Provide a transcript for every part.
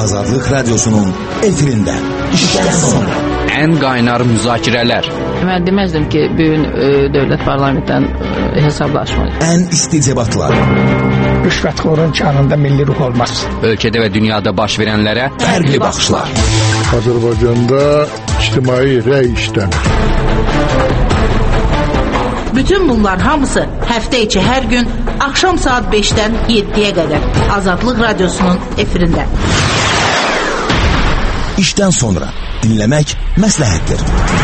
Azadlık Radyosu'nun efirinde. İşten sonra. En qaynar müzakirələr. Mən deməzdim ki, bugün dövlət parlamentdən hesablaşmalı. En isticebatlar. Rüşvətxorun canında milli ruh olmaz. Ölkədə və dünyada baş verənlərə fərqli baxışlar. Azərbaycanda ictimai rəy işlənir. Bütün bunlar hamısı həftə içi hər gün axşam saat 5-dən 7-yə qədər Azadlıq Radyosu'nun efirində. İşten sonra dinlemek məsləhətdir.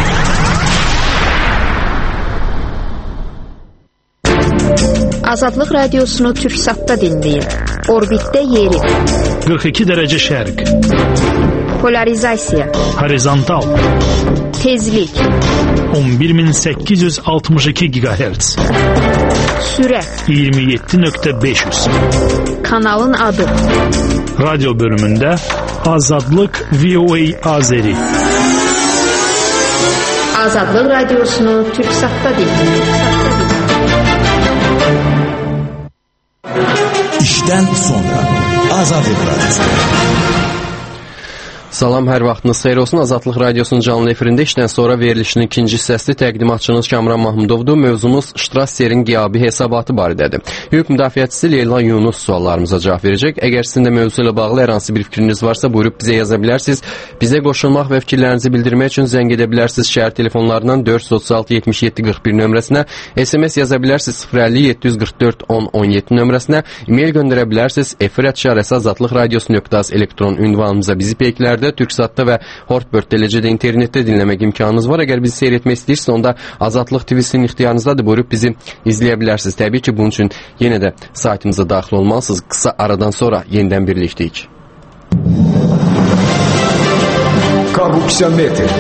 Azadlıq Radiosunu Türksat'ta dinləyin. Orbitdə yeri. 42 dərəcə şərq. Polarizasiya. Horizontal. Tezlik. 11862 GHz. Sürət. 27.500. Kanalın adı. Radyo bölümündə Azadlıq VOA Azeri. Azadlıq Radiosunu Türksat'ta dinləyin. İşten sonra Azadlık Radyosu. Salam, hər vaxtınız xeyir olsun. Azadlıq Radyosunun canlı efirində işdən sonra verilişinin ikinci hissəsi təqdimatçınız Kamran Mahmudovdur. Mövzumuz Strasser'in qiyabi hesabatı barədədir. Hüquq müdafiəçisi Leyla Yunus suallarımıza cavab verəcək. Əgər sizin də mövzu ilə bağlı hər hansı bir fikriniz varsa, buyurub bizə yaza bilərsiniz. Bizə qoşulmaq və fikirlərinizi bildirmək üçün zəng edə bilərsiniz şəhər telefonlarından 436 77 41 nömrəsinə, SMS yaza bilərsiniz 050 744 10 17 nömrəsinə, e-mail göndərə bilərsiniz efir@azadlıqradiosu.az elektron ünvanımıza bizi peyklərdə Türksat'ta və Hortbird eləcə də internetdə dinləmək imkanınız var. Əgər bizi seyr etmək istəyirsiniz, onda Azadlıq TV-sinin ixtiyarınızdadır. Buyurub bizi izləyə bilərsiniz. Təbii ki, bunun üçün yenə də saytımıza daxil olmalısınız. Qısa aradan sonra yenidən birlikdəyik. Korrupsiya metr.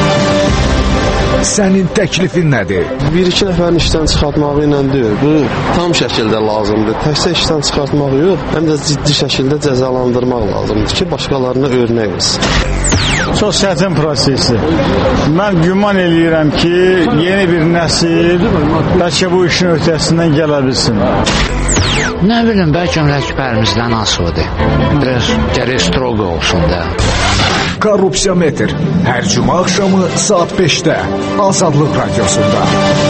Sənin təklifin nədir? Bir-iki nəfərin işdən çıxartmağı ilə deyil. Bu tam şəkildə lazımdır. Təkcə işdən çıxartmaq yox, həm də ciddi şəkildə cəzalandırmaq lazımdır ki, başqalarına örnək olsun. Çox çətin prosesdir. Mən güman eləyirəm ki, yeni bir nəsil bəlkə bu işin öhdəsindən gələ bilsin. Nə bilim, bəlkə rəhbərimizdən asılıdır. Biraz gərək stroq olsun da. Korrupsiya metr. Hər cümə axşamı saat 5-də Azadlıq Radyosunda.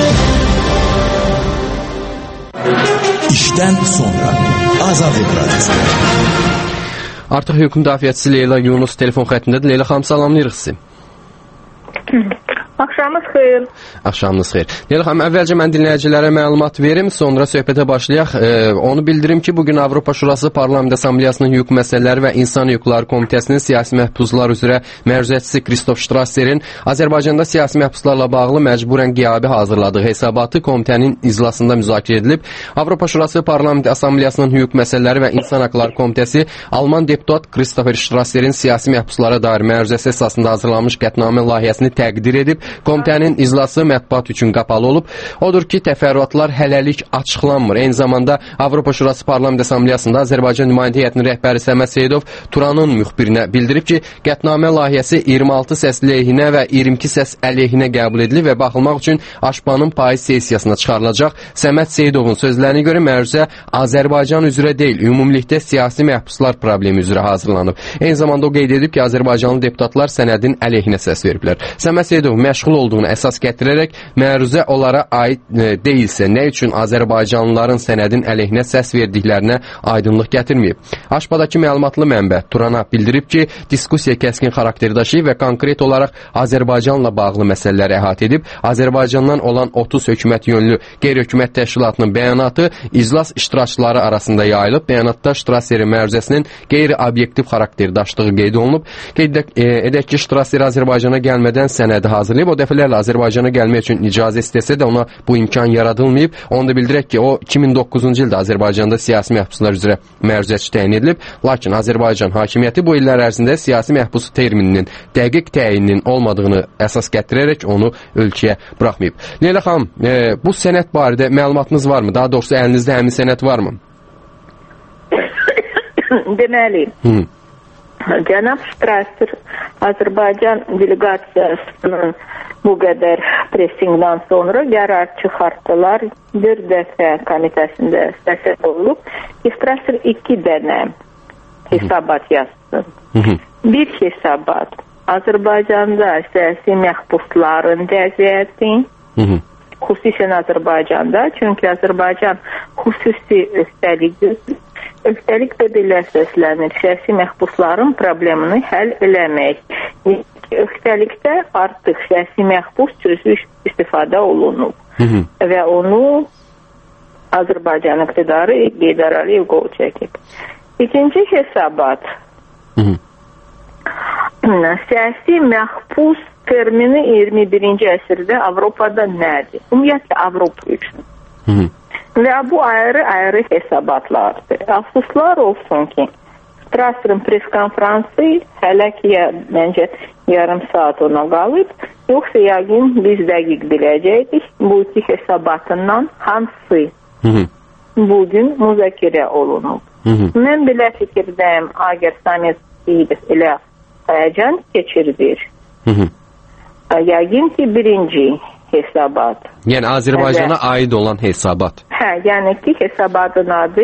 İşten sonra Azadlıq Radyosu. Artıq hüquq müdafiəçisi Leyla Yunus telefon xəttindədir. Leyla xanım, salamlayırıq sizi. Axşamınız xeyir. Axşamınız xeyir. Leyla xanım, əvvəlcə mən dinləyicilərə məlumat verim, sonra söhbətə başlayaq. Onu bildirim ki, bugün Avropa Şurası Parlament Assambleyasının Hüquq Məsələləri və İnsan Hüquqları Komitəsinin siyasi məhbuslar üzrə məruzəçisi Kristof Strasser'in Azərbaycanda siyasi məhbuslarla bağlı məcburən qiyabi hazırladığı hesabatı komitənin iclasında müzakirə edilib. Avropa Şurası Parlament Assambleyasının Hüquq Məsələləri və İnsan Hüquqları Komitəsi Alman deputat Kristofer Strasser'in siyasi məhbuslara dair məruzəsi əsasında hazırlanmış qətnamə layihəsini təqdir edib. Komitənin iclası mətbuat üçün qapalı olub. Odur ki, təfərrüatlar hələlik açıqlanmır. Eyni zamanda Avropa Şurası Parlament Assambleyasında Azərbaycan nümayəndə heyətinin rəhbəri Səməd Seyidov Turanın müxbirinə bildirib ki, qətnamə layihəsi 26 səs lehinə və 22 səs əleyhinə qəbul edilib və baxılmaq üçün Aşpanın payız sessiyasına çıxarılacaq. Səməd Seyidovun sözlərinə görə məruzə Azərbaycan üzrə deyil, ümumilikdə siyasi məhbuslar problemi üzrə hazırlanıb. Eyni zamanda o qeyd edib ki, Azərbaycanlı deputatlar sənədin əleyhinə səs veriblər. Səməd Seyidov məşğul olduğunu əsas gətirərək məruzə onlara aid deyilsə, nə üçün Azərbaycanlıların sənədin əleyhinə səs verdiklərinə aydınlıq gətirməyib. Aşpadakı məlumatlı mənbə Turana bildirib ki, diskusiya kəskin xarakteri daşıyıb və konkret olaraq Azərbaycanla bağlı məsələləri əhatə edib. Azərbaycandan olan 30 hökumət yönlü qeyri-hökumət təşkilatının bəyanatı iclas iştirakçıları arasında yayılıb. Bəyanatda Strasser'in məruzəsinin qeyri-obyektiv xarakteri daşıdığı qeyd olunub. Qeyd edək ki, Strasser Azərbaycana gəlmədən sənədi hazırlayıb. O dəfələrlə Azərbaycana gəlmək üçün icazə istəsə də ona bu imkan yaradılmayıb. Onu da bildirək ki, o 2009-cu ildə Azərbaycanda siyasi məhbuslar üzrə məruzəçi təyin edilib. Lakin Azərbaycan hakimiyyəti bu illər ərzində siyasi məhbus termininin dəqiq təyininin olmadığını əsas gətirərək onu ölkəyə buraxmayıb. Leyla xanım, bu sənəd barədə məlumatınız varmı? Daha doğrusu əlinizdə həmin sənəd varmı? Deməli. Cənab Strasser Azərbaycan delegasiyasının bu qədər pressingdən sonra qərar çıxartdılar. Bir dəfə komitəsində səsət olub. Strasser 2 dənə hesabat yazdı. olmasın. Bir hesabat. Azərbaycanda siyasi məhbusların vəziyyəti, xüsusən Azərbaycanda, çünki Azərbaycan xüsusi öhdəlik də belə səslənir, siyasi məhbusların problemini həll eləmək. Öhdəlikdə artıq siyasi məhbus sözü istifadə olunub və onu Azərbaycan iqtidarı Heydər Əliyev qol çəkib. İkinci hesabat. Siyasi məhbus termini 21-ci əsrdə Avropada nədir? Ümumiyyətlə Avropa üçün. Və bu ayrı hesabatlardır. Afsuslar olsun ki, Strasser'ın pres konferansı hələ ki məncə yarım saat ona qalıb, yoxsa yəqin biz dəqiq biləcəkdik bu iki hesabatından hansı bugün müzakirə olunub. Mən belə fikirdəyim, əgər Samet Seyidov elə həyəcan keçirdir. Yəqin ki birinci hesabat. Yəni Azərbaycana aid olan hesabat. Yəni ki hesabatın adı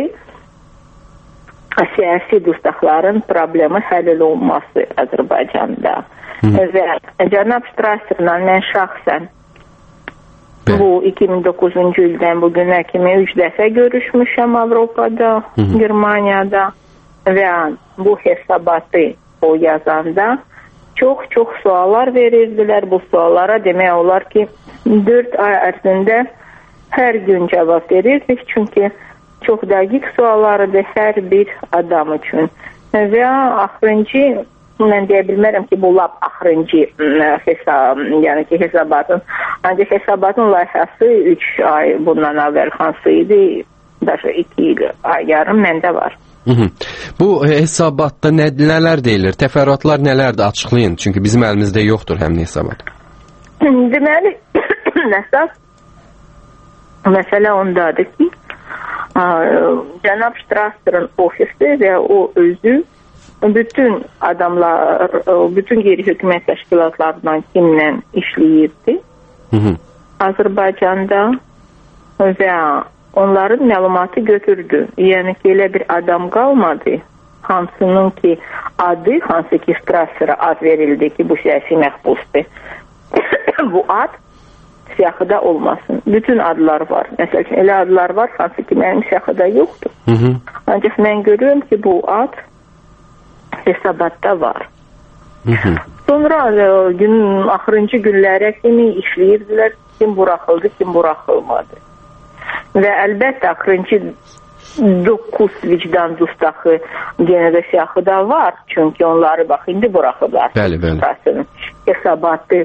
siyasi dustaqların problemi həll olunması Azərbaycanda. Və cənab Strasser'la mən şəxsən bu 2009-cu ildən bugünə kimi 3 dəfə görüşmüşəm Avropada, Germaniyada və bu hesabatı o yazanda çox suallar verirdilər. Bu suallara demək olar ki 4 ay ərzində hər gün cavab verirdik. Çünki çox dəqiq suallardır hər bir adam üçün. Və axırıncı, mən deyə bilmərəm ki bu lap axırıncı yəni ki hesabatın, ancaq hesabatın layihəsi 3 ay bundan əvvəl hansı idi, daha 2 il, yarım məndə var. Bu hesabatda nələr deyilir? Təfərrüatlar nələrdir? Açıqlayın. Çünki bizim əlimizdə yoxdur həmin hesabat. Deməli, əsas məsələ ondadır ki, cənab Strasser'ın ofisi və o özü bütün adamlar, bütün qeyri-hökumət təşkilatlarından kimlə işləyirdi Azərbaycanda və onların məlumatı götürdü. Yəni ki, elə bir adam qalmadı, hansının ki adı, hansı ki Strasser'a ad verildi ki, bu siyasi məhbusdur. Bu ad siyahıda olmasın. Bütün adlar var. Məsələn, elə adlar var, hansı ki mənim siyahıda yoxdur. Ancaq mən görüyorum ki, bu ad hesabatda var. Sonra axırıncı günlərə kimi işləyirdilər, kim buraxıldı, kim buraxılmadı. Və əlbəttə axırıncı 9 vicdan dustağı yenə də siyahıda var. Çünki onları bax indi buraxıblar. Bəli. Hesabatı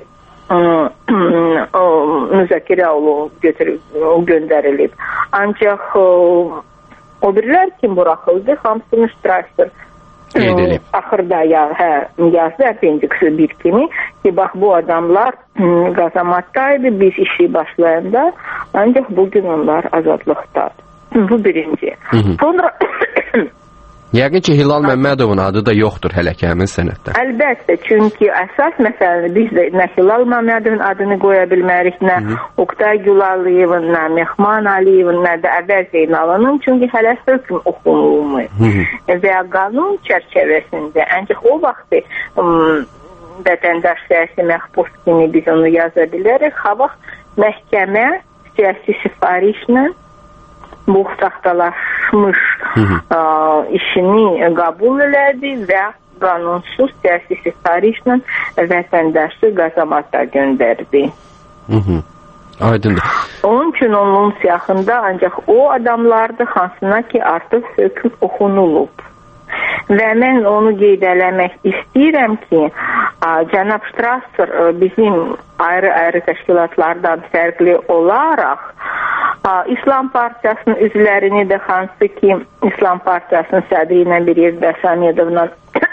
müzakirə olub, göndərilib. Ancaq o birlər kim buraxıldı, hamısını Strasser axırda yazdı appendiksi bir kimi ki bax bu adamlar qazamatdaydı biz işi başlayanda, ancaq bugün onlar azadlıqdadır. Bu birinci. Sonra yəqin ki Hilal Məmmədovun adı da yoxdur hələ ki həmin sənəddə. Əlbəttə, çünki əsas məsələni biz də nə Hilal Məmmədovun adını qoya bilmərik, nə Oqtay Gülalıyevin, nə Mehman Aliyevin, nə də Əvəz Zeynalının, çünki hələ hökm oxunulmuyor. Və qanun çərçivəsində, ancaq o vaxtı vətəndaş siyasi məhbus kimi biz onu yaza bilərik, ha vaxt məhkəmə siyasi sifarişlə bu saxtalaşmış işini qəbul elədi və qanunsuz siyasi sifarişlə vətəndaşı qazamata göndərdi. Aydındır. Onun üçün onun siyahında ancaq o adamlardır hansına ki artıq hökm oxunulub. Və mən onu qeyd eləmək istəyirəm ki, cənab Strasser bizim ayrı-ayrı təşkilatlardan fərqli olaraq İslam Partiyasının üzvlərini də hansı ki İslam Partiyasının sədri ilə bir yerdə Samedovla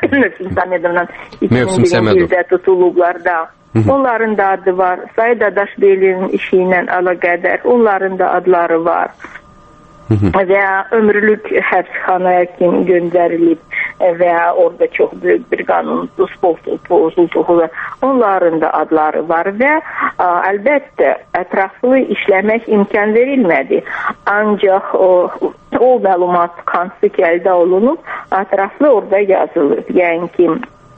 2001-ci ildə tutulublarda onların da adı var. Said Adaşveli'nin işi ilə əlaqədar onların da adları var. və ömürlük həbsxanaya kimi göndərilib və orada çox böyük bir qanunsuz pozulduğu və onların da adları var və əlbəttə ətraflı işləmək imkan verilmədi. Ancaq o məlumat hansı ki əldə olunub, ətraflı orada yazılıb. Yəni ki,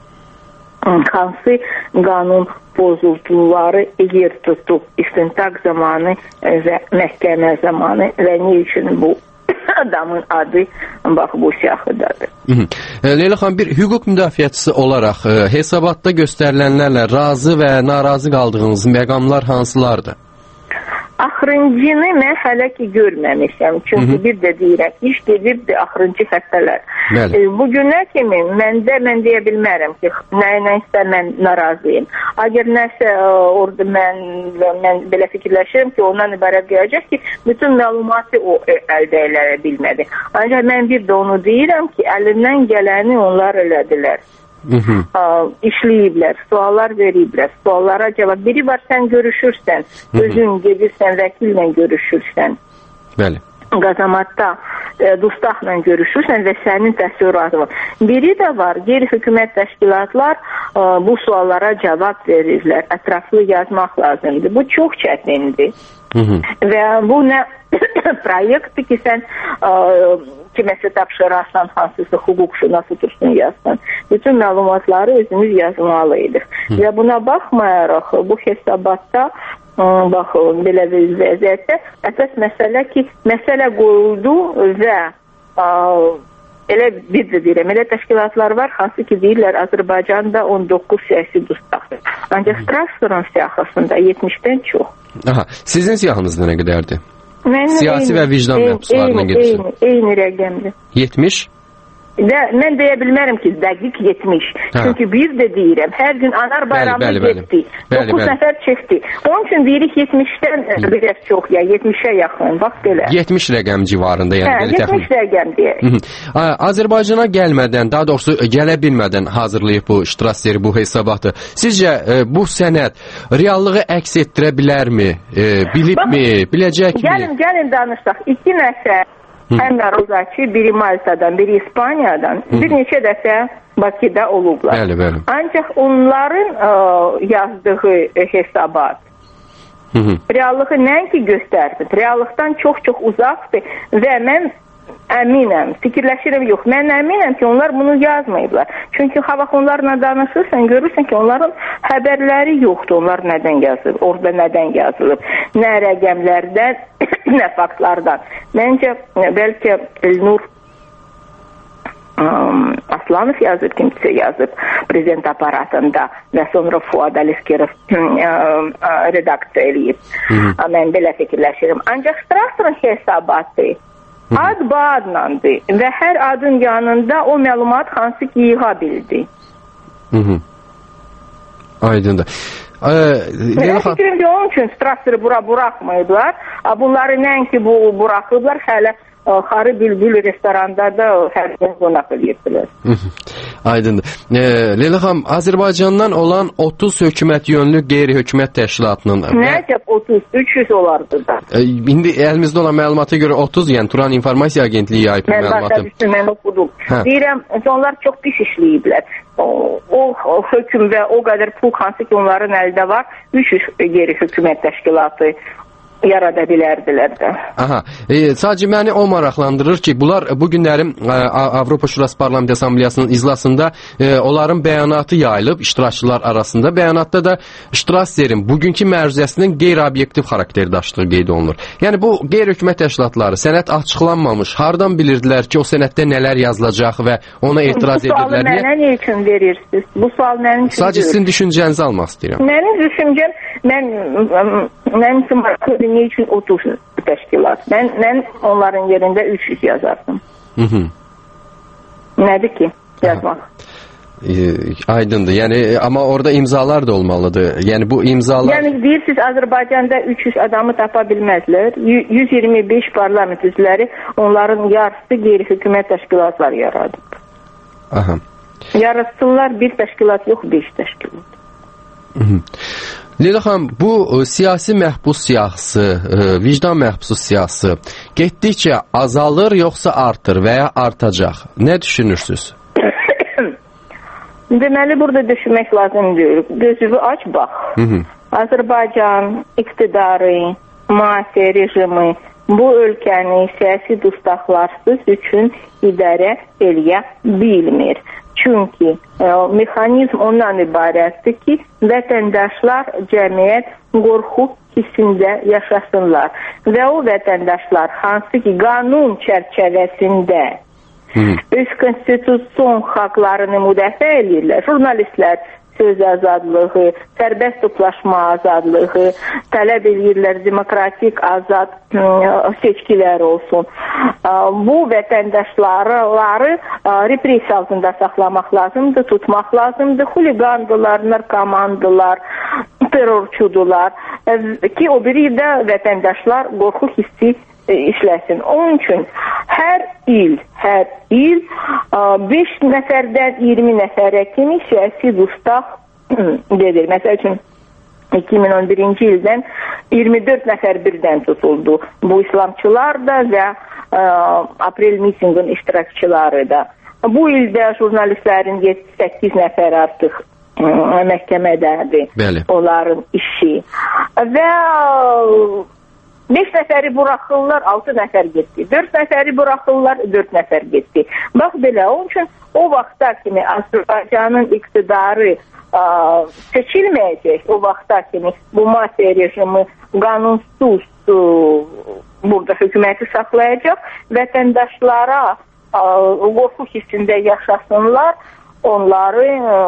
hansı qanun pozuntuları yer tutub istintaq zamanı və məhkəmə zamanı və nə üçün bu adamın adı bax bu siyahıdadır. Leyla xanım, bir hüquq müdafiəçisi olaraq hesabatda göstərilənlərlə razı və narazı qaldığınız məqamlar hansılardır? Axırıncını mən hələ ki görməmişəm. Çünki bir də deyirəm, iş gedibdir axırıncı həftələr. Bugünə kimi mən deyə bilmərəm ki, nəysə mən narazıyım. Əgər nəsə orada mən belə fikirləşirəm ki, ondan ibarət gələcək ki, bütün məlumatı o əldə eləyə bilmədi. Ancaq mən bir də onu deyirəm ki, əlindən gələni onlar elədilər. İşləyiblər, suallar veriblər, suallara cavab. Biri var, sən görüşürsən, özün gedirsən, vəkillə görüşürsən. Bəli. Qazamatda dustaqla görüşürsən və sənin təsərrüatı var. Biri də var, qeyri-hökumət təşkilatlar bu suallara cavab verirlər. Ətraflı yazmaq lazımdır. Bu çox çətindir. Və bu nə proyektdir ki, sən kiməsə tapşırarsan, hansısa hüquqşünası tursun yazsan. Bütün məlumatları özümüz yazmalıydıq. Və buna baxmayaraq bu hesabatda bax, belə bir vəziyyətdə əsas məsələ ki, məsələ qoyuldu və elə bir də deyirəm, elə təşkilatlar var, hansı ki deyirlər Azərbaycanda 19 siyasi dustaqdır. Ancaq Strasbourg'un siyahısında 70-dən çox. Aha, sizin siyahınız nə qədərdir? Siyasi və vicdan məhbuslarına gedirsiniz. Eyni rəqəmdir. 70? Mən deyə bilmərəm ki, dəqiq 70. Çünki bir də deyirəm, hər gün anar bayramı getdi. 9 nəfər çəkdi. Onun üçün deyirik 70-dən biraz çox, ya 70-ə yaxın, bax belə. 70 rəqəm civarında, yəni. 70 rəqəm deyək. Azərbaycana gəlmədən, daha doğrusu gələ bilmədən hazırlayıb bu Ştrasseri, bu hesabatı. Sizcə bu sənəd reallığı əks etdirə bilərmi? Bilibmi? Biləcəkmi? Gəlin danışsaq. 2 nəfər həm də Rozaki, biri Maltadan, biri İspaniyadan bir neçə dəfə Bakıda olublar. Bəli. Ancaq onların yazdığı hesabat reallığı nəinki göstərmir, reallıqdan çox-çox uzaqdır və mən əminəm, fikirləşirəm, yox, mən əminəm ki, onlar bunu yazmayıblar. Çünki hava onlarla danışırsan, görürsən ki, onların xəbərləri yoxdur, onlar nədən yazılıb, orada nədən yazılıb, nə rəqəmlərdən, nə faktlardan. Məncə, bəlkə Elnur Aslanov yazıb, kimsə yazıb prezident aparatında və sonra Fuad Aliskerov redaksiya eləyib. Mən belə fikirləşirəm. Ancaq Strasbourg hesabatı ad-badlandı və hər adın yanında o məlumat hansı ki yığa bildi. Aydındır. Mən fikrim ki, onun üçün Strasbourg'u bura buraxmayıblar. Bunları nəinki buraxıblar, hələ Xarı Bülbül restoranda da hər gün qonaq edirdilər. Aydındır. Leyla xanım, Azərbaycandan olan 30 hökumət yönlü qeyri-hökumət təşkilatının... Nəcəb 30, 300 olardı da. İndi əlimizdə olan məlumata görə 30, yəni Turan İnformasiya Agentliyi yayıb məlumatı. Mən okudum. Deyirəm, onlar çox pis işləyiblər. O hökum və o qədər pul hansı ki onların əldə var, 300 qeyri-hökumət təşkilatı yarada bilərdilər də. Aha, sadəcə məni o maraqlandırır ki, bunlar bu günlərin Avropa Şurası Parlament Assambleyasının iclasında onların bəyanatı yayılıb iştirakçılar arasında. Bəyanatda da Ştrasserin bugünkü məruzəsinin qeyri-obyektiv xarakteri daşıdığı qeyd olunur. Yəni bu qeyri-hökumət təşkilatları sənəd açıqlanmamış, hardan bilirdilər ki, o sənəddə nələr yazılacaq və ona etiraz edirlər? Bu sualı mənə nə üçün verirsiniz? Bu sual mənim üçün... Sadəcə sizin düşüncənizi almaq istəyirəm. Mənim düşüncəm, mənim üçün maraqlıdır. Niyə üçün 30 təşkilat? Mən onların yerində 300 yazardım. Nədir ki yazmaq? Aydındır. Yəni amma orada imzalar da olmalıdır. Yəni bu imzalar... Yəni deyirsiniz Azərbaycanda 300 adamı tapa bilməzlər. 125 parlament üzvləri, onların yarısı qeyri-hökumət təşkilatlar yaradıb. Aha. Yaratsınlar bir təşkilat yox, 5 təşkilat. Leyla xanım, bu siyasi məhbus siyahısı, vicdan məhbusu siyahısı getdikcə azalır yoxsa artır və ya artacaq? Nə düşünürsünüz? Deməli, burada düşünmək lazımdır. Gözünü aç, bax. Azərbaycan iqtidarı, müasir rejimi bu ölkəni siyasi dustaqlarsız üçün idarə eləyə bilmir. Çünki mexanizm ondan ibarətdir ki, vətəndaşlar cəmiyyət qorxu hissində yaşasınlar. Və o vətəndaşlar hansı ki qanun çərçivəsində öz konstitusiyon haqlarını müdafiə edirlər. Jurnalistlər söz azadlığı, sərbəst toplaşma azadlığı, tələb edirlər demokratik azad seçkilər olsun. Bu vətəndaşları repressiya altında saxlamaq lazımdır, tutmaq lazımdır. Xuligandılar, narkomandılar, terrorçudular ki o biri də vətəndaşlar qorxu hissi işləsin. Onun üçün hər il 5 nəfərdən 20 nəfərə kimi siyasi dustaq gedir. Məsəl üçün 2011-ci ildən 24 nəfər birdən tutuldu. Bu İslamçılar da və aprel mitinqin iştirakçıları da. Bu ildə jurnalistlərin 7-8 nəfər artıq məhkəmədədir. Bəli. Onların işi. Və 5 nəfəri buraxırlar, 6 nəfər getdi. 4 nəfəri buraxırlar, 4 nəfər getdi. Bax belə, onun üçün o vaxta kimi Azərbaycanın iqtidarı seçilməyəcək. O vaxta kimi bu mafya rejimi qanunsuz burada hökuməti saxlayacaq. Vətəndaşlara qorxu hissində yaşasınlar. Onları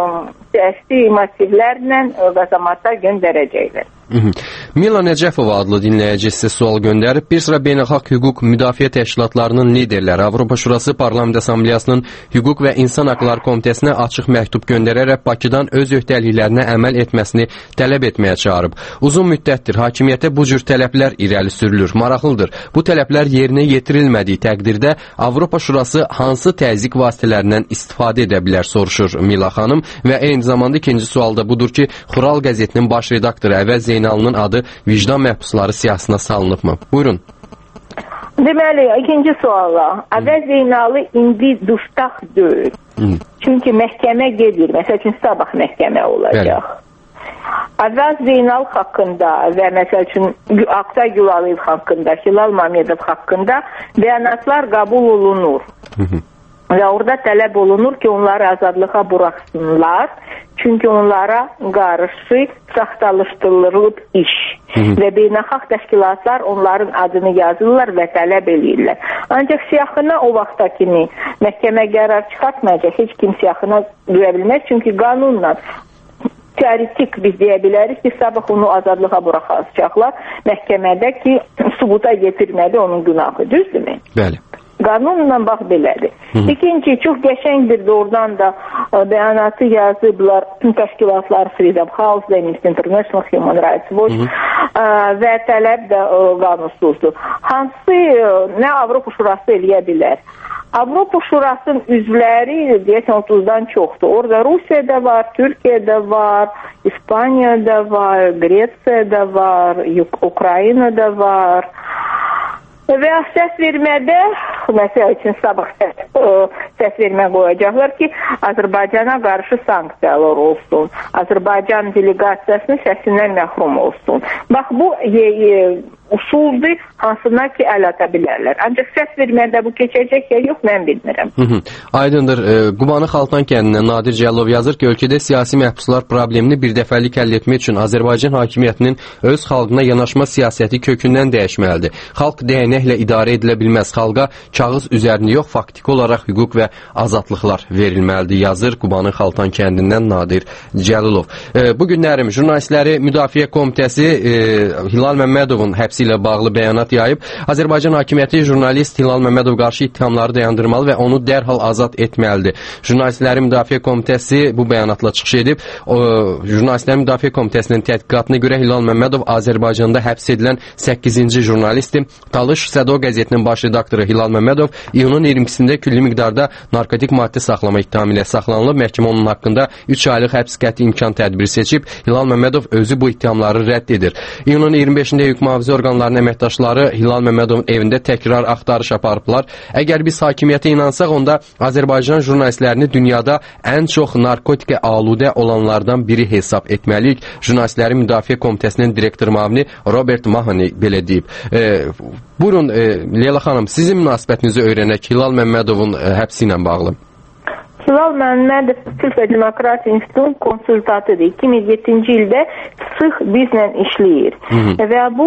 siyasi motivlərlə vəzamata göndərəcəklər. Mila Nəcəfova adlı dinləyici sizə sual göndərib. Bir sıra beynəlxalq hüquq müdafiə təşkilatlarının liderləri Avropa Şurası Parlament Assambleyasının Hüquq və İnsan Haqları Komitəsinə açıq məktub göndərərək Bakıdan öz öhdəliklərinə əməl etməsini tələb etməyə çağırıb. Uzun müddətdir hakimiyyətə bu cür tələblər irəli sürülür. Maraqlıdır. Bu tələblər yerinə yetirilmədiyi təqdirdə Avropa Şurası hansı təzyiq vasitələrindən istifadə edə bilər, soruşur Mila xanım. Və eyni zamanda ikinci sual da budur ki, Xural qəzetinin baş redaktoru Əvəz Zeynalının adı vicdan məhbusları siyahısına salınıbmı? Buyurun. Deməli, ikinci suala. Əvəz Zeynalı indi dustaq deyil. Çünki məhkəmə gedir. Məsəl üçün sabah məhkəmə olacaq. Əvəz Zeynal haqqında və məsəl üçün Aqtay Gülaliyev haqqında, Hilal Mamedov haqqında bəyanatlar qəbul olunur. Və orada tələb olunur ki, onları azadlığa buraxsınlar. Çünki onlara qarşı saxtalışdırılıb iş. Və beynəlxalq təşkilatlar onların adını yazırlar və tələb edirlər. Ancaq siyahına o vaxta kimi məhkəmə qərar çıxartmayacaq. Heç kim siyahına duya bilməz. Çünki qanunla teoretik biz deyə bilərik ki, sabah onu azadlığa buraxacaqlar məhkəmədə ki, subuta getirmədi onun günahı. Düzdürmü? Bəli. Qanunla bax belədir. İkinci, çox qəşəngdir doğrudan da bəyanatı yazıblar təşkilatlar Freedom House, Amnesty International, Human Rights Watch və tələb də qanunsuzdur. Hansı nə Avropa Şurası eləyə bilər? Avropa Şurasının üzvləri deyəsən 30-dan çoxdur. Orada Rusiyada var, Türkiyədə var, İspaniyada var, Qresiyada var, Ukraynada var. Və səs vermədə, məsəl üçün sabah səs vermə qoyacaqlar ki, Azərbaycana qarşı sanksiyalar olsun. Azərbaycan delegasiyasının səsindən məhrum olsun. Bax, bu usuldur, hansına ki, əl ata bilərlər. Ancaq səs vermədə bu keçəcək ya yox, mən bilmirəm. Aydındır. Qubanı Xaltan kəndindən Nadir Cəlov yazır ki, ölkədə siyasi məhbuslar problemini bir dəfəlik həll etmək üçün Azərbaycan hakimiyyətinin öz xalqına yanaşma siyasəti kökündən dəyişməlidir. Xalq dəyənəklə idarə edilə bilməz. Xalqa kağız üzərində yox, faktiki olaraq hüquq və azadlıqlar verilməlidir, yazır Qubanı Xaltan kəndindən Nadir Cəlilov. Bu günlərim Jurnalistləri Müdafiə Komitəsi Hilal Məmmədovun həbsi komitəsi ilə bağlı bəyanat yayıb. Azərbaycan hakimiyyəti jurnalist Hilal Məmmədov qarşı ittihamları dayandırmalı və onu dərhal azad etməlidir. Jurnalistlərin Müdafiə Komitəsi bu bəyanatla çıxış edib. Jurnalistlərin Müdafiə Komitəsinin tədqiqatına görə Hilal Məmmədov Azərbaycanda həbs edilən 8-ci jurnalistdir. Talış Sədo qəzetinin baş redaktoru Hilal Məmmədov iyunun 22-sində külli miqdarda narkotik maddə saxlama ittihamı ilə saxlanılıb. Məhkəmə onun haqqında 3 aylıq həbs qəti imkan tədbiri seçib. Hilal Məmmədov özü bu ittihamları rədd edir. İyunun 25-də hüquq mühafizə orqanlarının əməkdaşları Hilal Məmmədovun evində təkrar axtarış aparıblar. Əgər biz hakimiyyətə inansaq, onda Azərbaycan jurnalistlərini dünyada ən çox narkotikə aludə olanlardan biri hesab etməliyik. Jurnalistlərin Müdafiə Komitəsinin direktor müavini Robert Mahani belə deyib. Buyurun Leyla xanım, sizin münasibətinizi öyrənək Hilal Məmmədovun həbsi ilə bağlı. Hilal Məmmədov Türk və Demokratiya İnstitutunun konsultantıdır. 2007-ci ildə sıx bizlə işləyir. Və bu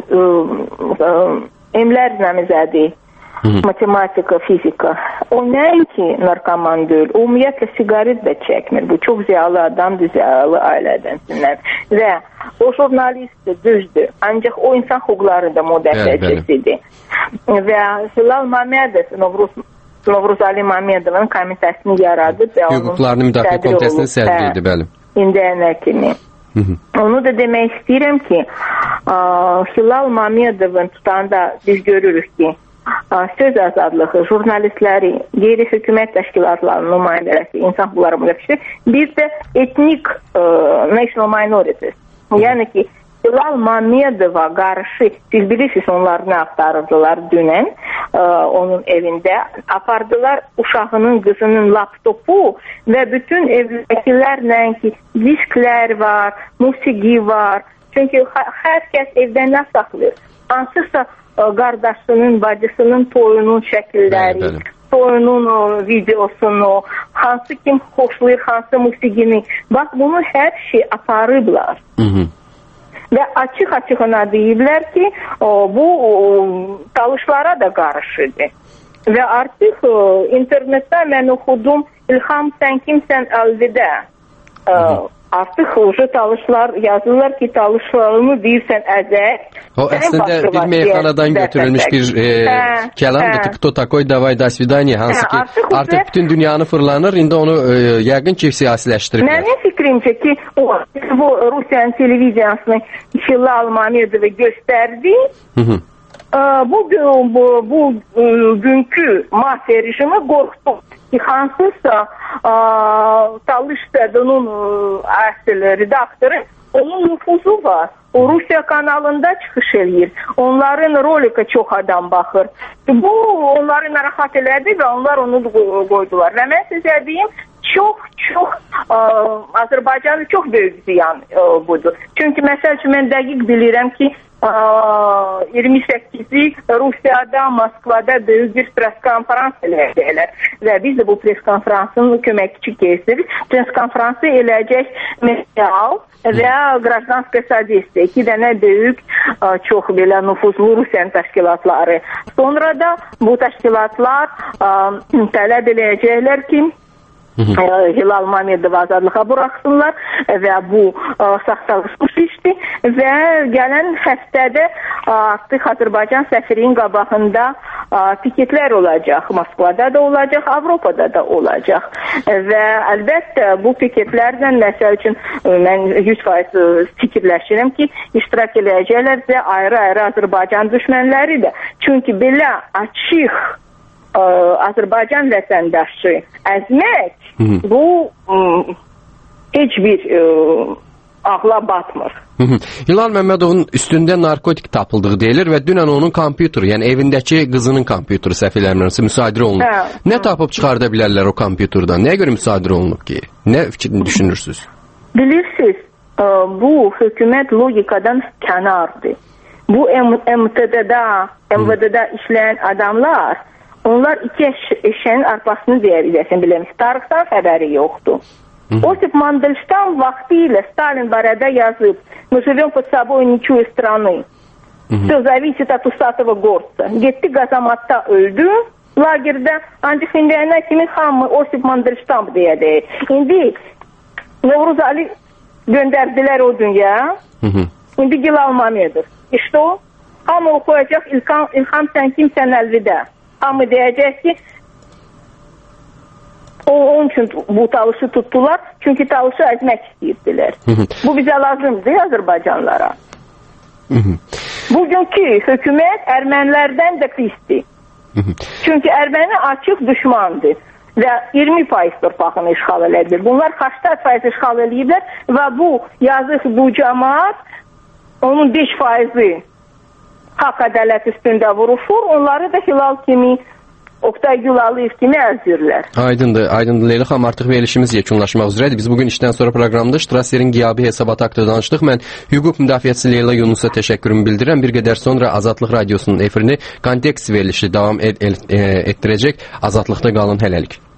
emlər nəmizədir. Matematika, fizika. O nəinki narkoman deyil, o ümumiyyətlə sigaret də çəkmir. Bu çox ziyalı adamdır, ziyalı ailədənsindən. Və o jurnalistdir, düzdür. Ancaq o insan hüquqları da müdafiəçisidir. Və Hilal Məmmədov Novruz Ali Məmmədovun komitəsini yaradıb. Hüquqlarını Müdafiə Komitəsinin sədridir, bəli. İndiyənə kimi. Onu da demək istəyirəm ki, Hilal Məmmədovun tutanda biz görürük ki, söz azadlığı, jurnalistləri, qeyri-hökumət təşkilatlarının nümayəndələri, insan hüquqları müdafiəçisi, bir də etnik national minorities. Yəni ki, Hilal Məmmədova qarşı, siz bilirsiniz, onlar nə axtarırdılar dünən onun evində, apardılar uşağının, qızının laptopu və bütün evdəkilərlə ki, disklər var, musiqi var. Çünki hər kəs evdə nə saxlayır? Hansısa qardaşının, bacısının toyunun şəkilləri, toyunun videosunu, hansı kim xoşlayır, hansı musiqini. Bax, bunu hər şey aparıblar. Və açıq-açığına deyiblər ki, bu talışlara da qarışıdır. Və artıq internetdə mən oxudum, İlham sən kimsən əlvidə. Artıq talışlar yazırlar ki, talışlarımı deyirsən əzək. O əslində bir meyxanadan götürülmüş bir kəlamdır. Kto takoy davay da svidaniya, hansı ki artıq bütün dünyanı fırlanır. İndi onu yəqin ki siyasiləşdirib. Mənim fikrimcə ki, bu Rusiyanın televiziyasını Hilal Məmmədova göstərdi. Bugünkü mafya rejimi qorxdu. Hansısa Talış Sədo'nun əsl redaktoru, onun nüfuzu var. O Rusiya kanalında çıxış edir. Onların rolika çox adam baxır. Bu onları narahat elədi və onlar onu qoydular. Və mən sizə deyim, çox Azərbaycanın çox böyük ziyan budur. Çünki məsəl üçün mən dəqiq bilirəm ki 28-i Rusiyada, Moskvada böyük bir pres konferans eləyəcəklər. Və biz də bu pres konferansının köməkçi keçirik. Pres konferansı eləyəcək Medial və Qraždanskaya Sadistə. 2 dənə böyük, çox belə nüfuzlu Rusiyanın təşkilatları. Sonra da bu təşkilatlar tələb eləyəcəklər ki, Hilal Məmmədov azadlığa buraxsınlar və bu saxtalaşmış işdir və gələn həftədə artıq Azərbaycan səfirinin qabağında piketlər olacaq. Moskvada da olacaq, Avropada da olacaq və əlbəttə bu piketlərlə məsəl üçün mən 100% fikirləşirəm ki, iştirak eləyəcəklər və ayrı-ayrı Azərbaycan düşmənləri də. Çünki belə açıq Azərbaycan vətəndaşı əzmək bu heç bir ağla batmır. Hilal Məmmədovun üstündə narkotik tapıldığı deyilir və dünən onun kompüteri, yəni evindəki qızının kompüteri səhv eləmirəmsə müsadirə olunub. Nə tapıb çıxarda bilərlər o kompüterdən? Nəyə görə müsadirə olunub ki? Nə fikrini düşünürsünüz? Bilirsiniz, bu hökumət logikadan kənardır. Bu MVD-də işləyən adamlar, onlar iki eşənin arpasını deyəcəksin, biləmiş. Tarixdən xəbəri yoxdur. Osip Mandelstam vaxtı ilə Stalin barədə yazıb, мы живем под собой ничью страны. Все зависит от усатого горца. Getdi Qazamatda öldü lagerdə, ancaq indiyənə kimi hamı Osip Mandelstam deyəcək. İndi Novruz Ali göndərdilər o dünya. İndi Hilal Məmmədov. İşte o, Hamı oxuyacaq, İlham sən kimsən əlvidə. Hamı deyəcək ki, onun üçün bu talışı tutdular. Çünki talışı əzmək istəyirdilər. Bu bizə lazımdır Azərbaycanlara. Bugünkü hökumət ermənilərdən də pisdir. Çünki erməni açıq düşmandır və 20% torpağını işğal edir. Bunlar 80% işğal ediblər və bu yazıq bu cəmaat onun 5% haqq ədalət üstündə vuruşur. Onları da Hilal kimi, Oktay Gülaliyev kimi əzdirlər. Aydındır Leyla xanım, artıq verilişimiz yekunlaşmaq üzrədir. Biz bugün işdən sonra proqramda Strasser'in qiyabi hesabat haqqında danışdıq. Mən hüquq müdafiəçisi Leyla Yunusa təşəkkürümü bildirirəm. Bir qədər sonra Azadlıq Radiosunun efirini kontekst verilişi davam etdirəcək. Azadlıqda qalın, hələlik.